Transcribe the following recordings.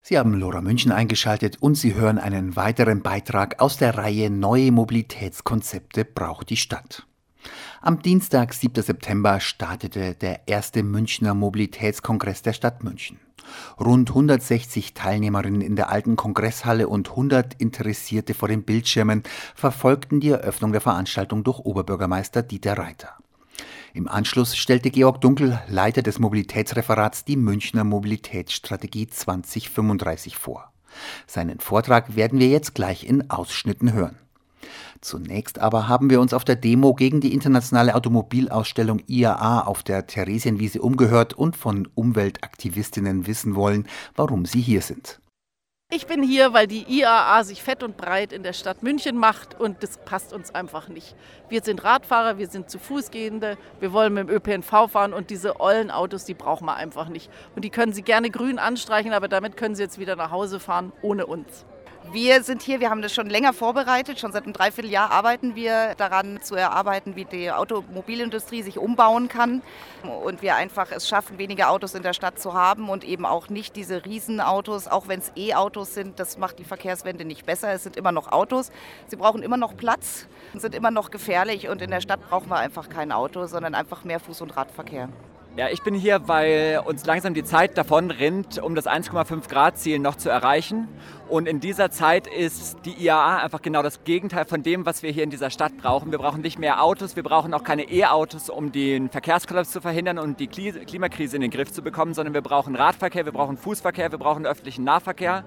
Sie haben Lora München eingeschaltet und Sie hören einen weiteren Beitrag aus der Reihe Neue Mobilitätskonzepte braucht die Stadt. Am Dienstag, 7. September, startete der erste Münchner Mobilitätskongress der Stadt München. Rund 160 Teilnehmerinnen in der alten Kongresshalle und 100 Interessierte vor den Bildschirmen verfolgten die Eröffnung der Veranstaltung durch Oberbürgermeister Dieter Reiter. Im Anschluss stellte Georg Dunkel, Leiter des Mobilitätsreferats, die Münchner Mobilitätsstrategie 2035 vor. Seinen Vortrag werden wir jetzt gleich in Ausschnitten hören. Zunächst aber haben wir uns auf der Demo gegen die internationale Automobilausstellung IAA auf der Theresienwiese umgehört und von Umweltaktivistinnen wissen wollen, warum sie hier sind. Ich bin hier, weil die IAA sich fett und breit in der Stadt München macht und das passt uns einfach nicht. Wir sind Radfahrer, wir sind zu Fuß gehende, wir wollen mit dem ÖPNV fahren und diese ollen Autos, die brauchen wir einfach nicht. Und die können Sie gerne grün anstreichen, aber damit können Sie jetzt wieder nach Hause fahren, ohne uns. Wir sind hier, wir haben das schon länger vorbereitet, schon seit einem Dreivierteljahr arbeiten wir daran zu erarbeiten, wie die Automobilindustrie sich umbauen kann und wir einfach es schaffen, weniger Autos in der Stadt zu haben und eben auch nicht diese Riesenautos, auch wenn es E-Autos sind, das macht die Verkehrswende nicht besser, es sind immer noch Autos, sie brauchen immer noch Platz, sind immer noch gefährlich und in der Stadt brauchen wir einfach kein Auto, sondern einfach mehr Fuß- und Radverkehr. Ja, ich bin hier, weil uns langsam die Zeit davon rinnt, um das 1,5 Grad Ziel noch zu erreichen. Und in dieser Zeit ist die IAA einfach genau das Gegenteil von dem, was wir hier in dieser Stadt brauchen. Wir brauchen nicht mehr Autos, wir brauchen auch keine E-Autos, um den Verkehrskollaps zu verhindern und die Klimakrise in den Griff zu bekommen, sondern wir brauchen Radverkehr, wir brauchen Fußverkehr, wir brauchen öffentlichen Nahverkehr.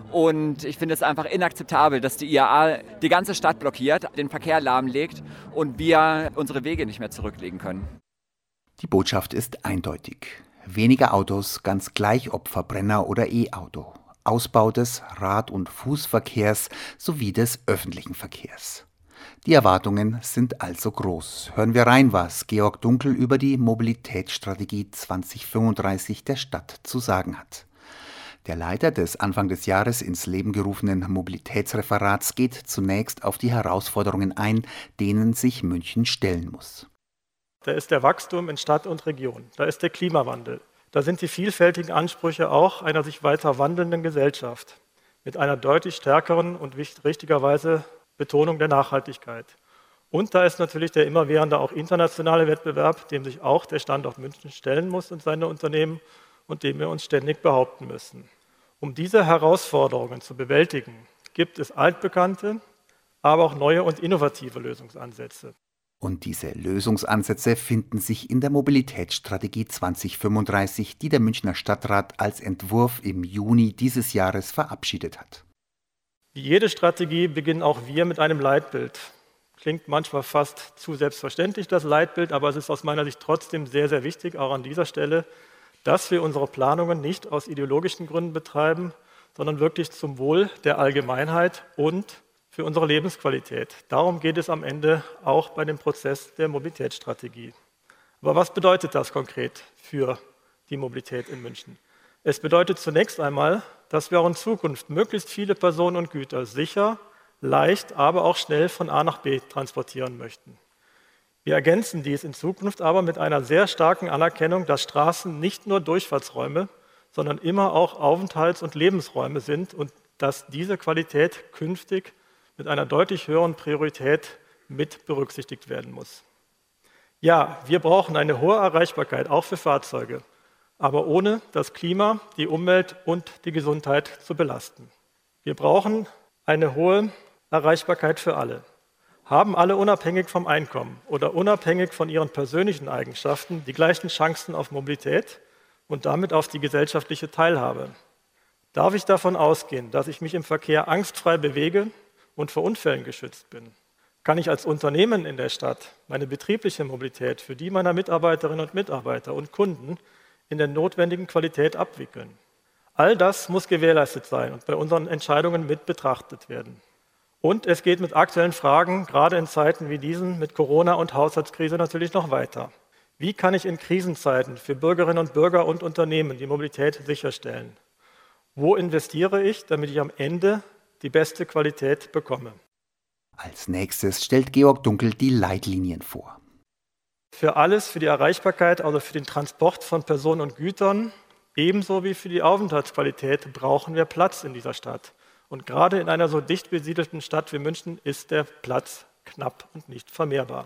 Und ich finde es einfach inakzeptabel, dass die IAA die ganze Stadt blockiert, den Verkehr lahmlegt und wir unsere Wege nicht mehr zurücklegen können. Die Botschaft ist eindeutig. Weniger Autos, ganz gleich ob Verbrenner oder E-Auto. Ausbau des Rad- und Fußverkehrs sowie des öffentlichen Verkehrs. Die Erwartungen sind also groß. Hören wir rein, was Georg Dunkel über die Mobilitätsstrategie 2035 der Stadt zu sagen hat. Der Leiter des Anfang des Jahres ins Leben gerufenen Mobilitätsreferats geht zunächst auf die Herausforderungen ein, denen sich München stellen muss. Da ist der Wachstum in Stadt und Region, da ist der Klimawandel, da sind die vielfältigen Ansprüche auch einer sich weiter wandelnden Gesellschaft mit einer deutlich stärkeren und richtigerweise Betonung der Nachhaltigkeit. Und da ist natürlich der immerwährende auch internationale Wettbewerb, dem sich auch der Standort München stellen muss und seine Unternehmen und dem wir uns ständig behaupten müssen. Um diese Herausforderungen zu bewältigen, gibt es altbekannte, aber auch neue und innovative Lösungsansätze. Und diese Lösungsansätze finden sich in der Mobilitätsstrategie 2035, die der Münchner Stadtrat als Entwurf im Juni dieses Jahres verabschiedet hat. Wie jede Strategie beginnen auch wir mit einem Leitbild. Klingt manchmal fast zu selbstverständlich, das Leitbild, aber es ist aus meiner Sicht trotzdem sehr, sehr wichtig, auch an dieser Stelle, dass wir unsere Planungen nicht aus ideologischen Gründen betreiben, sondern wirklich zum Wohl der Allgemeinheit und für unsere Lebensqualität. Darum geht es am Ende auch bei dem Prozess der Mobilitätsstrategie. Aber was bedeutet das konkret für die Mobilität in München? Es bedeutet zunächst einmal, dass wir auch in Zukunft möglichst viele Personen und Güter sicher, leicht, aber auch schnell von A nach B transportieren möchten. Wir ergänzen dies in Zukunft aber mit einer sehr starken Anerkennung, dass Straßen nicht nur Durchfahrtsräume, sondern immer auch Aufenthalts- und Lebensräume sind und dass diese Qualität künftig mit einer deutlich höheren Priorität mit berücksichtigt werden muss. Ja, wir brauchen eine hohe Erreichbarkeit, auch für Fahrzeuge, aber ohne das Klima, die Umwelt und die Gesundheit zu belasten. Wir brauchen eine hohe Erreichbarkeit für alle. Haben alle unabhängig vom Einkommen oder unabhängig von ihren persönlichen Eigenschaften die gleichen Chancen auf Mobilität und damit auf die gesellschaftliche Teilhabe? Darf ich davon ausgehen, dass ich mich im Verkehr angstfrei bewege und vor Unfällen geschützt bin? Kann ich als Unternehmen in der Stadt meine betriebliche Mobilität für die meiner Mitarbeiterinnen und Mitarbeiter und Kunden in der notwendigen Qualität abwickeln? All das muss gewährleistet sein und bei unseren Entscheidungen mit betrachtet werden. Und es geht mit aktuellen Fragen, gerade in Zeiten wie diesen, mit Corona und Haushaltskrise natürlich noch weiter. Wie kann ich in Krisenzeiten für Bürgerinnen und Bürger und Unternehmen die Mobilität sicherstellen? Wo investiere ich, damit ich am Ende die beste Qualität bekomme? Als nächstes stellt Georg Dunkel die Leitlinien vor. Für alles, für die Erreichbarkeit, also für den Transport von Personen und Gütern, Ebenso wie für die Aufenthaltsqualität brauchen wir Platz in dieser Stadt. Und gerade in einer so dicht besiedelten Stadt wie München ist der Platz knapp und nicht vermehrbar.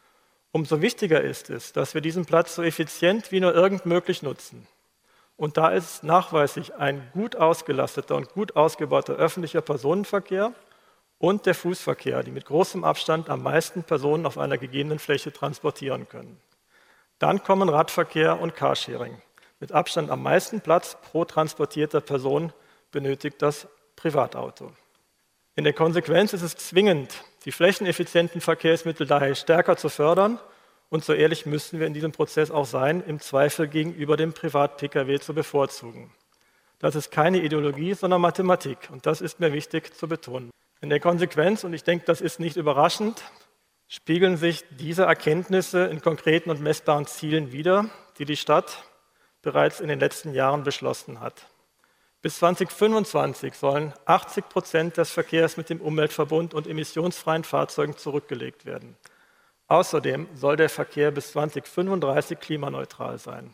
Umso wichtiger ist es, dass wir diesen Platz so effizient wie nur irgend möglich nutzen. Und da ist nachweislich ein gut ausgelasteter und gut ausgebauter öffentlicher Personenverkehr und der Fußverkehr, die mit großem Abstand am meisten Personen auf einer gegebenen Fläche transportieren können. Dann kommen Radverkehr und Carsharing. Mit Abstand am meisten Platz pro transportierter Person benötigt das Privatauto. In der Konsequenz ist es zwingend, die flächeneffizienten Verkehrsmittel daher stärker zu fördern, und so ehrlich müssen wir in diesem Prozess auch sein, im Zweifel gegenüber dem Privat-Pkw zu bevorzugen. Das ist keine Ideologie, sondern Mathematik, und das ist mir wichtig zu betonen. In der Konsequenz, und ich denke, das ist nicht überraschend, spiegeln sich diese Erkenntnisse in konkreten und messbaren Zielen wider, die die Stadt bereits in den letzten Jahren beschlossen hat. Bis 2025 sollen 80% des Verkehrs mit dem Umweltverbund und emissionsfreien Fahrzeugen zurückgelegt werden. Außerdem soll der Verkehr bis 2035 klimaneutral sein.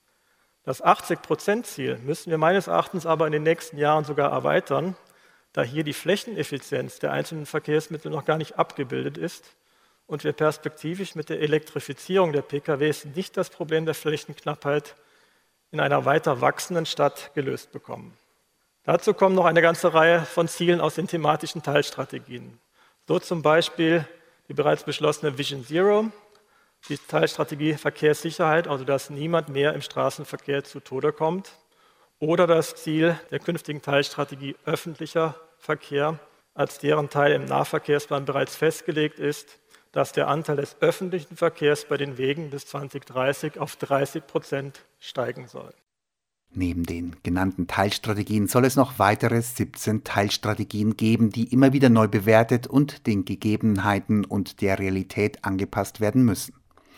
Das 80%-Ziel müssen wir meines Erachtens aber in den nächsten Jahren sogar erweitern, da hier die Flächeneffizienz der einzelnen Verkehrsmittel noch gar nicht abgebildet ist und wir perspektivisch mit der Elektrifizierung der PKWs nicht das Problem der Flächenknappheit in einer weiter wachsenden Stadt gelöst bekommen. Dazu kommen noch eine ganze Reihe von Zielen aus den thematischen Teilstrategien. So zum Beispiel die bereits beschlossene Vision Zero, die Teilstrategie Verkehrssicherheit, also dass niemand mehr im Straßenverkehr zu Tode kommt, oder das Ziel der künftigen Teilstrategie öffentlicher Verkehr, als deren Teil im Nahverkehrsplan bereits festgelegt ist, dass der Anteil des öffentlichen Verkehrs bei den Wegen bis 2030 auf 30% steigen soll. Neben den genannten Teilstrategien soll es noch weitere 17 Teilstrategien geben, die immer wieder neu bewertet und den Gegebenheiten und der Realität angepasst werden müssen.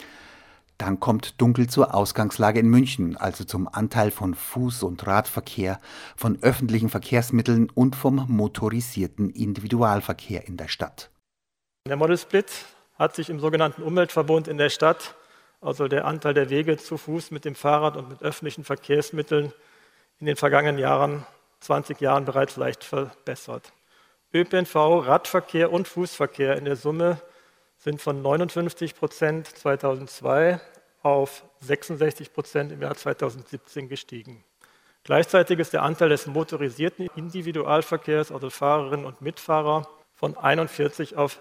Dann kommt dunkel zur Ausgangslage in München, also zum Anteil von Fuß- und Radverkehr, von öffentlichen Verkehrsmitteln und vom motorisierten Individualverkehr in der Stadt. Der Model Split hat sich im sogenannten Umweltverbund in der Stadt, also der Anteil der Wege zu Fuß mit dem Fahrrad und mit öffentlichen Verkehrsmitteln, in den vergangenen 20 Jahren bereits leicht verbessert. ÖPNV, Radverkehr und Fußverkehr in der Summe sind von 59% 2002 auf 66% im Jahr 2017 gestiegen. Gleichzeitig ist der Anteil des motorisierten Individualverkehrs, also Fahrerinnen und Mitfahrer, von 41 auf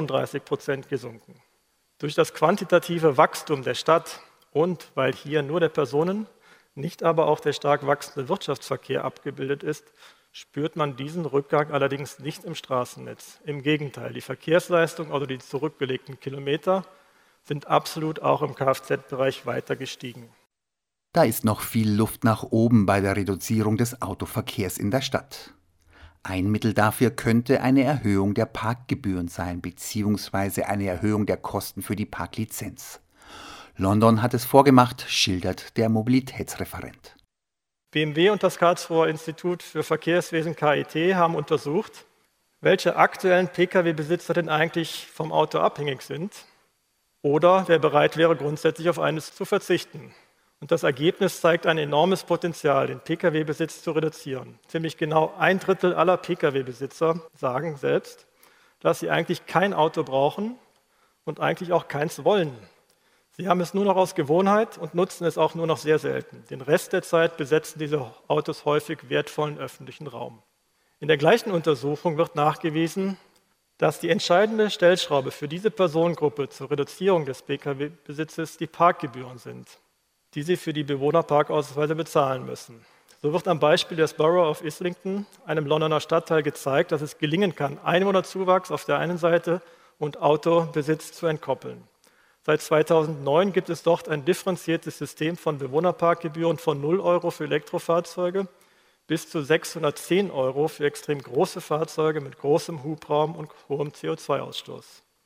34% gesunken. Durch das quantitative Wachstum der Stadt und weil hier nur der Personen-, nicht aber auch der stark wachsende Wirtschaftsverkehr abgebildet ist, spürt man diesen Rückgang allerdings nicht im Straßennetz. Im Gegenteil, die Verkehrsleistung, also die zurückgelegten Kilometer, sind absolut auch im Kfz-Bereich weiter gestiegen. Da ist noch viel Luft nach oben bei der Reduzierung des Autoverkehrs in der Stadt. Ein Mittel dafür könnte eine Erhöhung der Parkgebühren sein, beziehungsweise eine Erhöhung der Kosten für die Parklizenz. London hat es vorgemacht, schildert der Mobilitätsreferent. BMW und das Karlsruher Institut für Verkehrswesen KIT haben untersucht, welche aktuellen Pkw-Besitzer denn eigentlich vom Auto abhängig sind oder wer bereit wäre, grundsätzlich auf eines zu verzichten. Und das Ergebnis zeigt ein enormes Potenzial, den Pkw-Besitz zu reduzieren. Ziemlich genau 1/3 aller Pkw-Besitzer sagen selbst, dass sie eigentlich kein Auto brauchen und eigentlich auch keins wollen. Sie haben es nur noch aus Gewohnheit und nutzen es auch nur noch sehr selten. Den Rest der Zeit besetzen diese Autos häufig wertvollen öffentlichen Raum. In der gleichen Untersuchung wird nachgewiesen, dass die entscheidende Stellschraube für diese Personengruppe zur Reduzierung des Pkw-Besitzes die Parkgebühren sind, die sie für die Bewohnerparkausweise bezahlen müssen. So wird am Beispiel des Borough of Islington, einem Londoner Stadtteil, gezeigt, dass es gelingen kann, Einwohnerzuwachs auf der einen Seite und Autobesitz zu entkoppeln. Seit 2009 gibt es dort ein differenziertes System von Bewohnerparkgebühren von 0 € für Elektrofahrzeuge bis zu 610 € für extrem große Fahrzeuge mit großem Hubraum und hohem CO2-Ausstoß.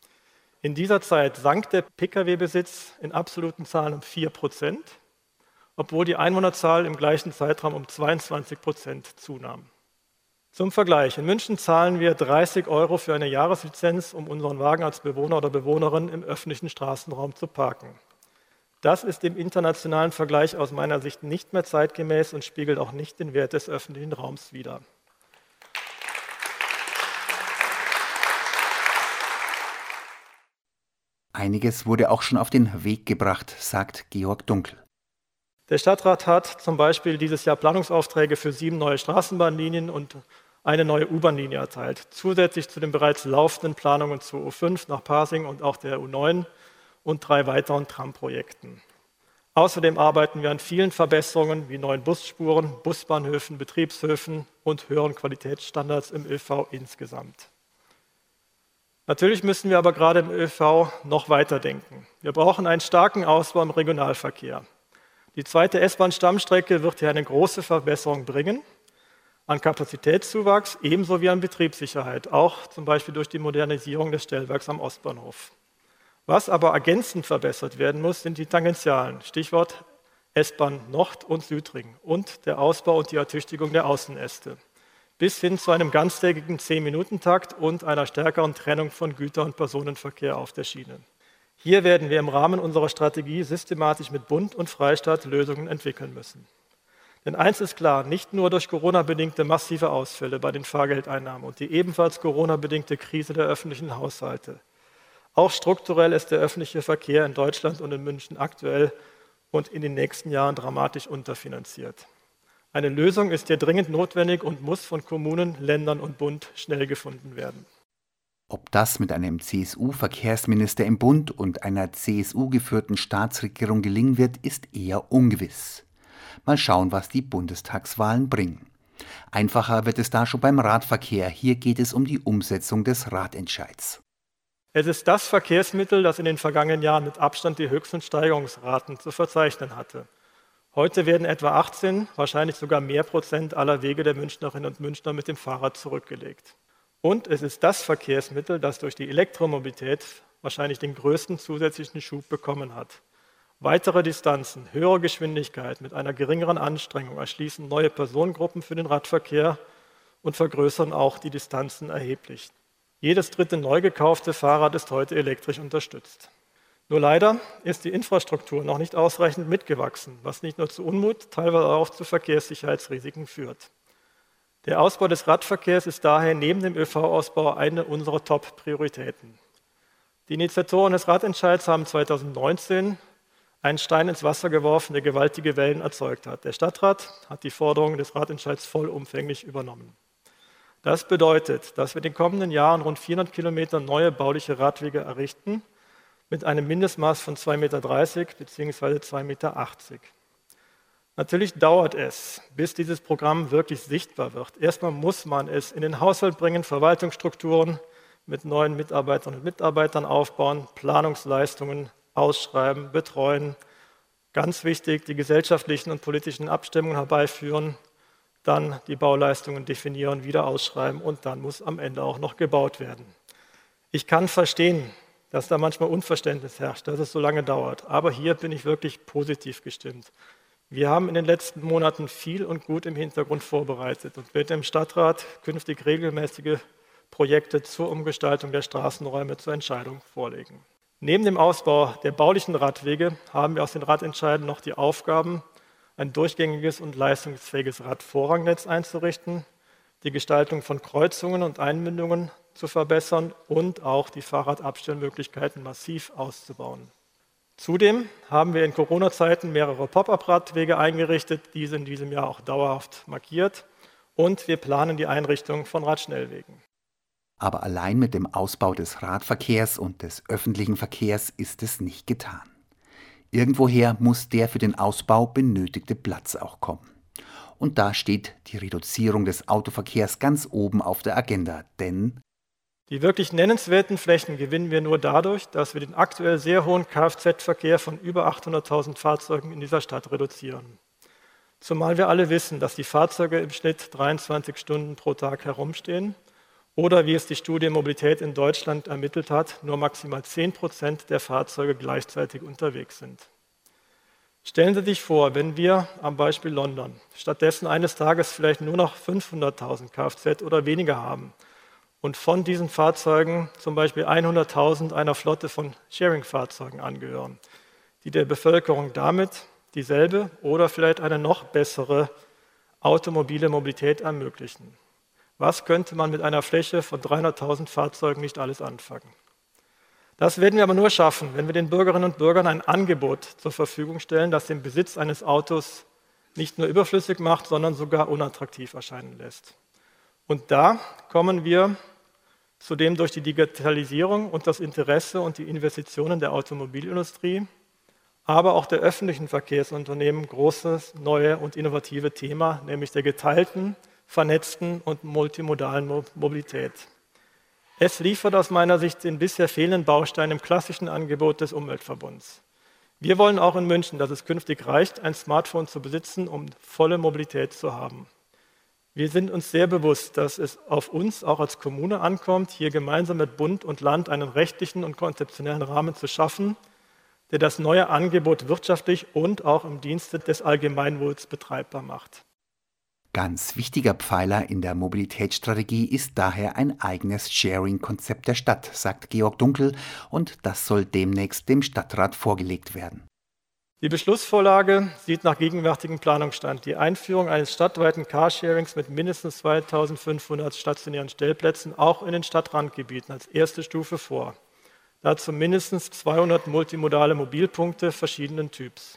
In dieser Zeit sank der Pkw-Besitz in absoluten Zahlen um 4%, obwohl die Einwohnerzahl im gleichen Zeitraum um 22% zunahm. Zum Vergleich, in München zahlen wir 30 € für eine Jahreslizenz, um unseren Wagen als Bewohner oder Bewohnerin im öffentlichen Straßenraum zu parken. Das ist im internationalen Vergleich aus meiner Sicht nicht mehr zeitgemäß und spiegelt auch nicht den Wert des öffentlichen Raums wider. Einiges wurde auch schon auf den Weg gebracht, sagt Georg Dunkel. Der Stadtrat hat zum Beispiel dieses Jahr Planungsaufträge für 7 neue Straßenbahnlinien und eine neue U-Bahn-Linie erteilt, zusätzlich zu den bereits laufenden Planungen zur U5 nach Pasing und auch der U9 und 3 weiteren Tramprojekten. Außerdem arbeiten wir an vielen Verbesserungen wie neuen Busspuren, Busbahnhöfen, Betriebshöfen und höheren Qualitätsstandards im ÖV insgesamt. Natürlich müssen wir aber gerade im ÖV noch weiterdenken. Wir brauchen einen starken Ausbau im Regionalverkehr. Die zweite S-Bahn-Stammstrecke wird hier eine große Verbesserung bringen, an Kapazitätszuwachs ebenso wie an Betriebssicherheit, auch zum Beispiel durch die Modernisierung des Stellwerks am Ostbahnhof. Was aber ergänzend verbessert werden muss, sind die Tangentialen, Stichwort S-Bahn Nord und Südring und der Ausbau und die Ertüchtigung der Außenäste, bis hin zu einem ganztägigen 10-Minuten-Takt und einer stärkeren Trennung von Güter- und Personenverkehr auf der Schiene. Hier werden wir im Rahmen unserer Strategie systematisch mit Bund und Freistaat Lösungen entwickeln müssen. Denn eins ist klar, nicht nur durch Corona-bedingte massive Ausfälle bei den Fahrgeldeinnahmen und die ebenfalls Corona-bedingte Krise der öffentlichen Haushalte. Auch strukturell ist der öffentliche Verkehr in Deutschland und in München aktuell und in den nächsten Jahren dramatisch unterfinanziert. Eine Lösung ist hier dringend notwendig und muss von Kommunen, Ländern und Bund schnell gefunden werden. Ob das mit einem CSU-Verkehrsminister im Bund und einer CSU-geführten Staatsregierung gelingen wird, ist eher ungewiss. Mal schauen, was die Bundestagswahlen bringen. Einfacher wird es da schon beim Radverkehr. Hier geht es um die Umsetzung des Ratentscheids. Es ist das Verkehrsmittel, das in den vergangenen Jahren mit Abstand die höchsten Steigerungsraten zu verzeichnen hatte. Heute werden etwa 18, wahrscheinlich sogar mehr Prozent aller Wege der Münchnerinnen und Münchner mit dem Fahrrad zurückgelegt. Und es ist das Verkehrsmittel, das durch die Elektromobilität wahrscheinlich den größten zusätzlichen Schub bekommen hat. Weitere Distanzen, höhere Geschwindigkeit mit einer geringeren Anstrengung erschließen neue Personengruppen für den Radverkehr und vergrößern auch die Distanzen erheblich. Jedes dritte neu gekaufte Fahrrad ist heute elektrisch unterstützt. Nur leider ist die Infrastruktur noch nicht ausreichend mitgewachsen, was nicht nur zu Unmut, teilweise auch zu Verkehrssicherheitsrisiken führt. Der Ausbau des Radverkehrs ist daher neben dem ÖV-Ausbau eine unserer Top-Prioritäten. Die Initiatoren des Ratentscheids haben 2019 einen Stein ins Wasser geworfen, der gewaltige Wellen erzeugt hat. Der Stadtrat hat die Forderungen des Ratentscheids vollumfänglich übernommen. Das bedeutet, dass wir in den kommenden Jahren rund 400 Kilometer neue bauliche Radwege errichten, mit einem Mindestmaß von 2,30 Meter bzw. 2,80 Meter. Natürlich dauert es, bis dieses Programm wirklich sichtbar wird. Erstmal muss man es in den Haushalt bringen, Verwaltungsstrukturen mit neuen Mitarbeiterinnen und Mitarbeitern aufbauen, Planungsleistungen ausschreiben, betreuen. Ganz wichtig, die gesellschaftlichen und politischen Abstimmungen herbeiführen, dann die Bauleistungen definieren, wieder ausschreiben und dann muss am Ende auch noch gebaut werden. Ich kann verstehen, dass da manchmal Unverständnis herrscht, dass es so lange dauert, aber hier bin ich wirklich positiv gestimmt. Wir haben in den letzten Monaten viel und gut im Hintergrund vorbereitet und werden im Stadtrat künftig regelmäßige Projekte zur Umgestaltung der Straßenräume zur Entscheidung vorlegen. Neben dem Ausbau der baulichen Radwege haben wir aus den Ratentscheiden noch die Aufgaben, ein durchgängiges und leistungsfähiges Radvorrangnetz einzurichten, die Gestaltung von Kreuzungen und Einmündungen zu verbessern und auch die Fahrradabstellmöglichkeiten massiv auszubauen. Zudem haben wir in Corona-Zeiten mehrere Pop-up-Radwege eingerichtet, diese in diesem Jahr auch dauerhaft markiert und wir planen die Einrichtung von Radschnellwegen. Aber allein mit dem Ausbau des Radverkehrs und des öffentlichen Verkehrs ist es nicht getan. Irgendwoher muss der für den Ausbau benötigte Platz auch kommen. Und da steht die Reduzierung des Autoverkehrs ganz oben auf der Agenda, denn die wirklich nennenswerten Flächen gewinnen wir nur dadurch, dass wir den aktuell sehr hohen Kfz-Verkehr von über 800.000 Fahrzeugen in dieser Stadt reduzieren. Zumal wir alle wissen, dass die Fahrzeuge im Schnitt 23 Stunden pro Tag herumstehen oder, wie es die Studie Mobilität in Deutschland ermittelt hat, nur maximal 10% der Fahrzeuge gleichzeitig unterwegs sind. Stellen Sie sich vor, wenn wir am Beispiel London stattdessen eines Tages vielleicht nur noch 500.000 Kfz oder weniger haben und von diesen Fahrzeugen zum Beispiel 100.000 einer Flotte von Sharing-Fahrzeugen angehören. die der Bevölkerung damit dieselbe oder vielleicht eine noch bessere automobile Mobilität ermöglichen. Was könnte man mit einer Fläche von 300.000 Fahrzeugen nicht alles anfangen? Das werden wir aber nur schaffen, wenn wir den Bürgerinnen und Bürgern ein Angebot zur Verfügung stellen, das den Besitz eines Autos nicht nur überflüssig macht, sondern sogar unattraktiv erscheinen lässt. Und da kommen wir zu dem durch die Digitalisierung und das Interesse und die Investitionen der Automobilindustrie, aber auch der öffentlichen Verkehrsunternehmen großes, neue und innovative Thema, nämlich der geteilten, vernetzten und multimodalen Mobilität. Es liefert aus meiner Sicht den bisher fehlenden Baustein im klassischen Angebot des Umweltverbunds. Wir wollen auch in München, dass es künftig reicht, ein Smartphone zu besitzen, um volle Mobilität zu haben. Wir sind uns sehr bewusst, dass es auf uns auch als Kommune ankommt, hier gemeinsam mit Bund und Land einen rechtlichen und konzeptionellen Rahmen zu schaffen, der das neue Angebot wirtschaftlich und auch im Dienste des Allgemeinwohls betreibbar macht. Ganz wichtiger Pfeiler in der Mobilitätsstrategie ist daher ein eigenes Sharing-Konzept der Stadt, sagt Georg Dunkel, und das soll demnächst dem Stadtrat vorgelegt werden. Die Beschlussvorlage sieht nach gegenwärtigem Planungsstand die Einführung eines stadtweiten Carsharings mit mindestens 2.500 stationären Stellplätzen auch in den Stadtrandgebieten als erste Stufe vor. Dazu mindestens 200 multimodale Mobilpunkte verschiedenen Typs.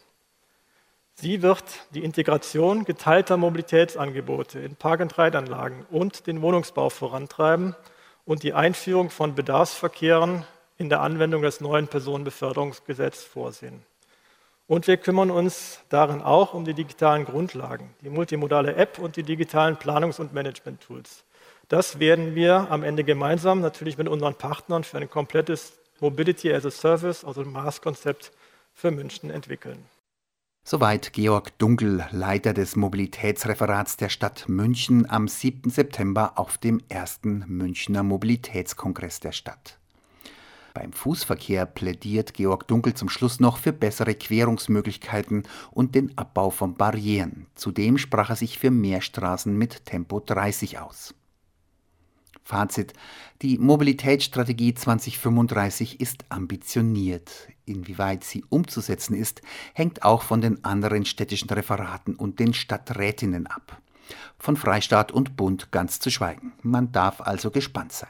Sie wird die Integration geteilter Mobilitätsangebote in Park-and-Ride-Anlagen und den Wohnungsbau vorantreiben und die Einführung von Bedarfsverkehren in der Anwendung des neuen Personenbeförderungsgesetzes vorsehen. Und wir kümmern uns darin auch um die digitalen Grundlagen, die multimodale App und die digitalen Planungs- und Management-Tools. Das werden wir am Ende gemeinsam natürlich mit unseren Partnern für ein komplettes Mobility as a Service, also MaaS-Konzept für München entwickeln. Soweit Georg Dunkel, Leiter des Mobilitätsreferats der Stadt München am 7. September auf dem 1. Münchner Mobilitätskongress der Stadt. Beim Fußverkehr plädiert Georg Dunkel zum Schluss noch für bessere Querungsmöglichkeiten und den Abbau von Barrieren. Zudem sprach er sich für mehr Straßen mit Tempo 30 aus. Fazit: Die Mobilitätsstrategie 2035 ist ambitioniert. Inwieweit sie umzusetzen ist, hängt auch von den anderen städtischen Referaten und den Stadträtinnen ab. Von Freistaat und Bund ganz zu schweigen. Man darf also gespannt sein.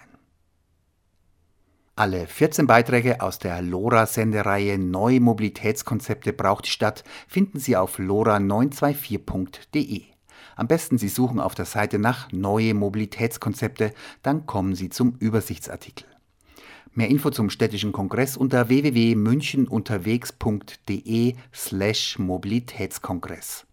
Alle 14 Beiträge aus der LoRa-Sendereihe Neue Mobilitätskonzepte braucht die Stadt finden Sie auf lora924.de. Am besten Sie suchen auf der Seite nach Neue Mobilitätskonzepte, dann kommen Sie zum Übersichtsartikel. Mehr Info zum städtischen Kongress unter www.münchenunterwegs.de/Mobilitätskongress.